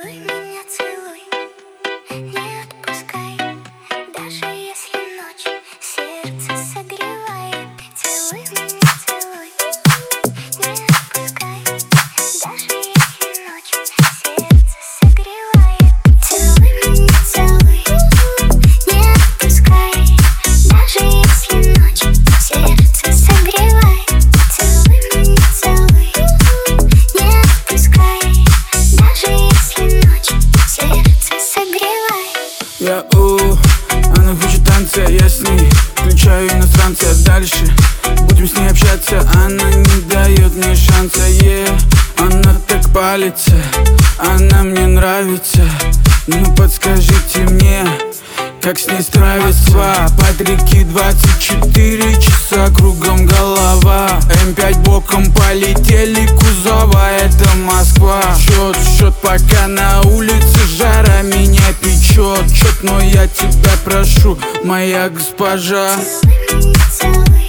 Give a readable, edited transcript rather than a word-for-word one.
Целуй меня, целуй, не отпускай, даже если ночь сердце согревает. Целуй меня, целуй, не отпускай, даже если ночь сердце согревает. Целуй меня, целуй, не отпускай, даже если ночь сердце согревает. Целуй меня, целуй, не отпускай, даже если ночь сердце согревает. Она хочет танца, я с ней включаю иностранца. Дальше будем с ней общаться, она не дает мне шанса. Она так палится, она мне нравится. Ну подскажите мне, как с ней справиться? Под реки 24 часа, кругом голова. М5 боком полетели кузова, это Москва. Счет, пока на улице жара меня печет. Но я тебя прошу, моя госпожа. Целуй меня, целуй.